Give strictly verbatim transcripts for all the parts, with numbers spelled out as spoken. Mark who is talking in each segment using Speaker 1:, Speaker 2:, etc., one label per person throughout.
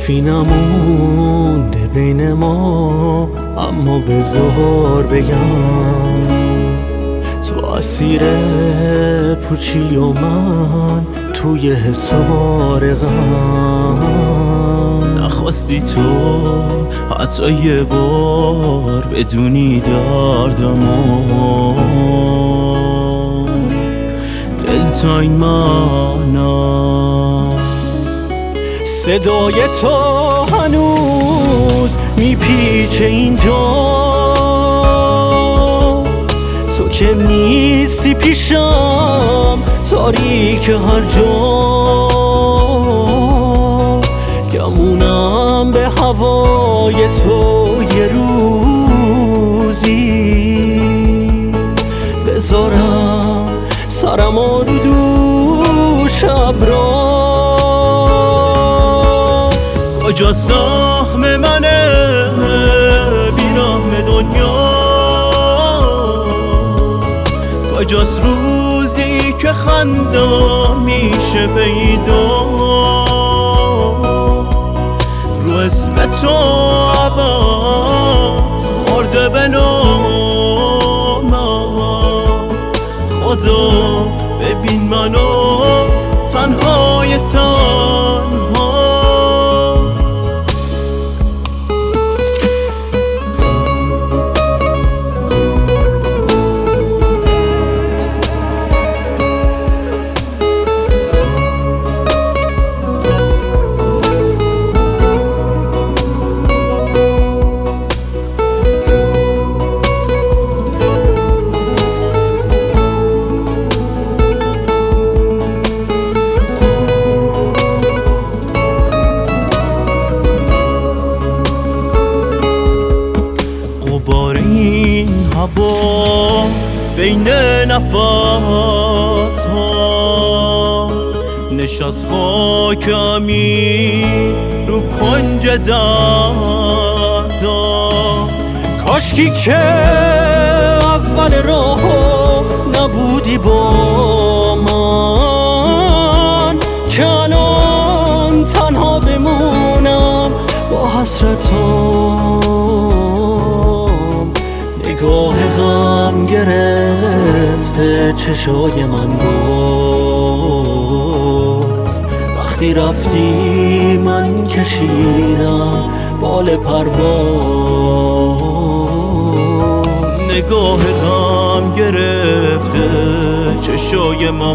Speaker 1: حرفی نمونده بین ما، اما بذار بگم تو اسیر پوچی و من توی حصار غم. نخواستی تو حتی یه بار بدونی دردمو، دلتا این منم. صدای تو هنوز میپیچه اینجا، تو که نیستی پیشم تاریک هر جا. گمونم به هوای تو یه روزی، بذارم سرم رو دو شب را. کجا سهم منه بیرحم دنیا، کجاست روزی که خنده میشه پیدا. رو اسم تو عباد خورده به نامم، خدا ببین منو تنهای تنها. غبار این هوا بین نفس ها نشست خاکمی رو کنج دردا. کاشکی که اول راهو نبودی با من، که الان تنها بمونم با حسرتام. نگاه غم گرفته چشای من باز، وقتی رفتی من کشیدم بال پرواز. نگاه غم گرفته چشای من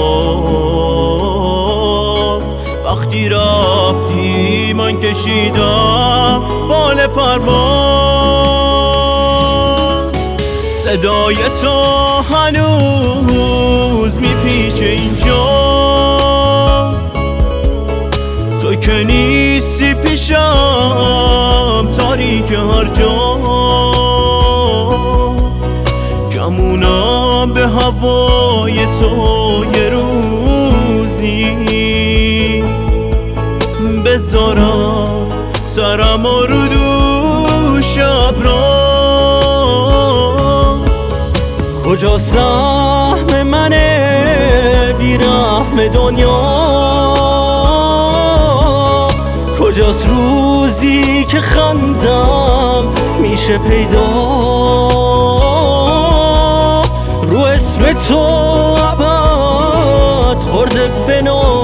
Speaker 1: باز، وقتی رفتی من کشیدم بال پرواز. صدای تو هنوز میپیچه اینجا، تو که نیستی پیشم تاریک هر جا. گمونم به هوای تو یه روزی، بذارم سرم رو دو شب را. کجا سهم منه بیرحم دنیا، کجاست روزی که خندم میشه پیدا. رو اسم تو عباد خورده به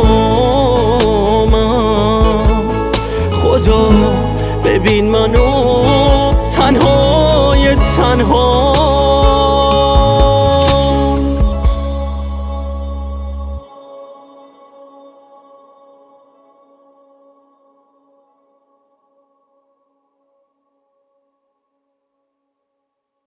Speaker 1: نامم، خدا ببین منو تنهای تنها.